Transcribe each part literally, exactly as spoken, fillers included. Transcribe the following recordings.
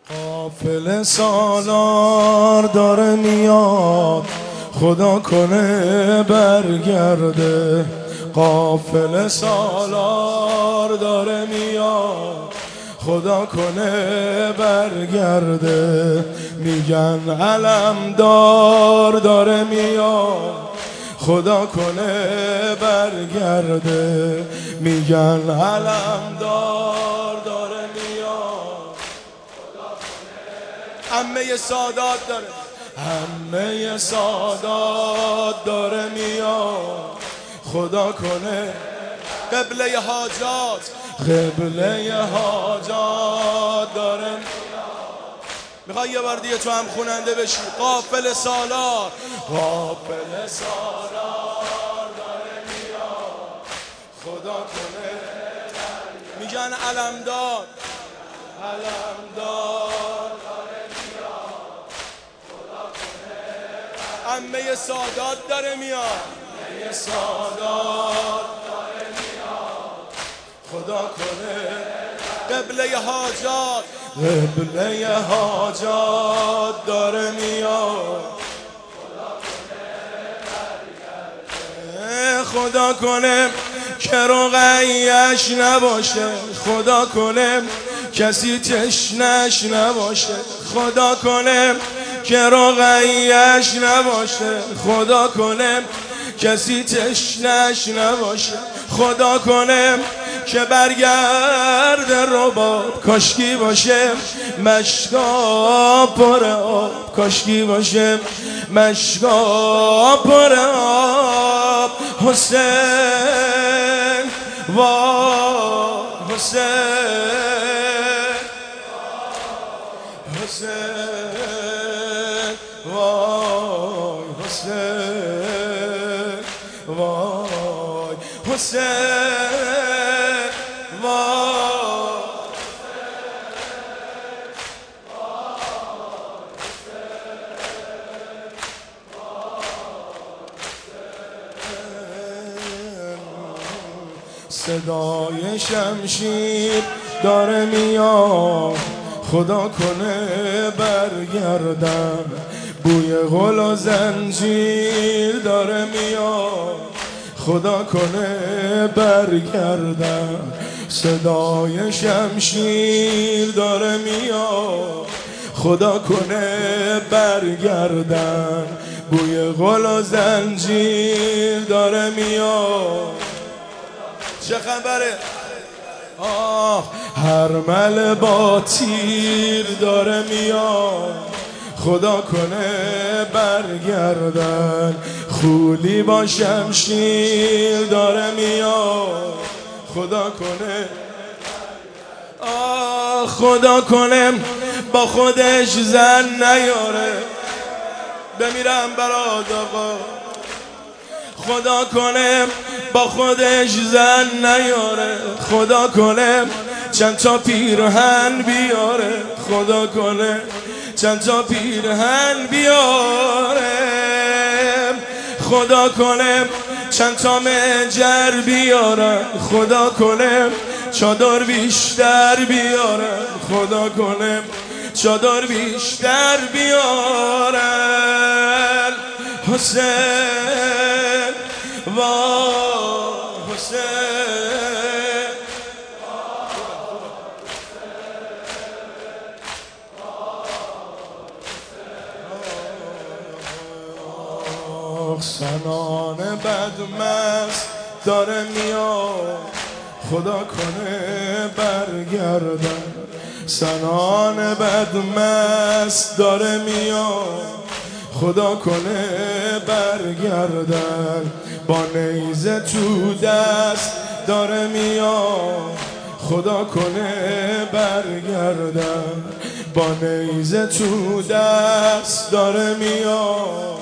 قافل سالار داره میاد، خدا کنه برگرده. قافل سالار داره میاد، خدا کنه برگرده. میگن علمدار داره میاد، خدا کنه برگرده. میگن علمدار داره میاد، همه سادات داره، همه سادات داره میاد، خدا کنه قبله حاجات، قبله حاجات داره میاد. میخوای یه بار دیگه تو هم خوننده بشی؟ قافل سالار، قافل سالار داره میاد، خدا کنه. میگن علمدار، علمدار داره میاد، خدا کنه. همه سادات داره میاد، همه سادات داره میاد، خدا کنه. قبله حاجات، قبله حاجات داره میاد، خدا کنه که رقیش نباشه، خدا کنه کسی تشنش نباشه، خدا کنه که رقیش نباشه، خدا کنه کسی تشنش نباشه، خدا کنه که برگرد رباب کاشکی باشه، مشکا پر آب کاشکی باشه، مشکا پر آب. حسین وا حسین، حسین وای حسین وای حسین وای. صدای شمشیر داره میاد، خدا کنه برگردن. بوی غل و زنجیر داره میاد، خدا کنه برگردن. صدای شمشیر داره میاد، خدا کنه برگردن. بوی غل و زنجیر داره میاد. چه خبره؟ آه هرمل با تیر داره میاد، خدا کنه برگردن. خولی با شمشیر داره میاد، خدا کنه. آه خدا کنه با خودش زن نیاره، بمیرم برات آقا. خدا کنه با خودش زن نیاره، خدا کنه چند تا پیرهن بیاره، خدا کنه چند تا پیرهن بیاره، خدا کنه چند تا مجر بیاره، خدا کنه چادر بیشتر بیاره، خدا کنه چادر بیشتر بیاره. حسین وا حسین سنان بدمست داره میاد، خدا کنه برگردن. سنان بدمست داره میاد، خدا کنه برگردن. با نیزه تو دست داره میاد، خدا کنه برگردن. با نیزه تو دست داره میاد.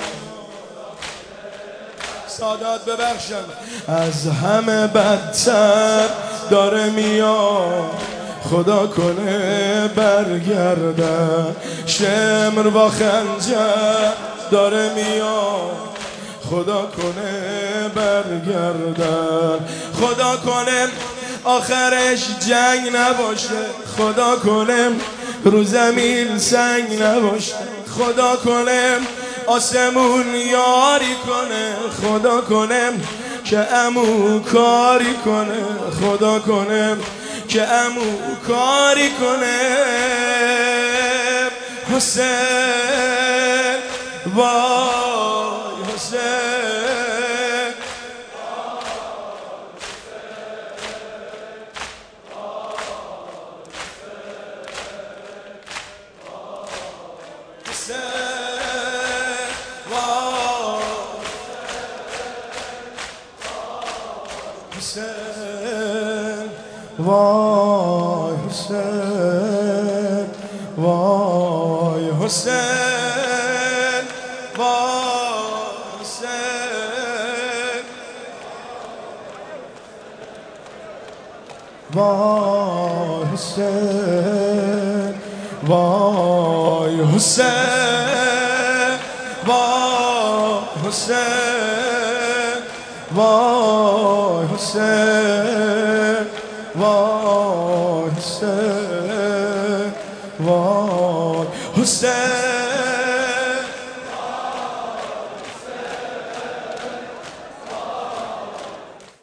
سادات ببخشن، از همه بدتر داره میاد، خدا کنه برگردن. شمر با خنجر داره میاد، خدا کنه برگردن. خدا کنه آخرش جنگ نباشه، خدا کنه رو زمین سنگ نباشه. خدا کنه آسمون یاری کنه، خدا کنه که عمو کاری کنه، خدا کنه که عمو کاری کنه. حسین وای حسین، حسین وای حسین، وای حسین، وای حسین، وای حسین، وای حسین، وای حسین، وای حسین، وای حسین، وای حسین.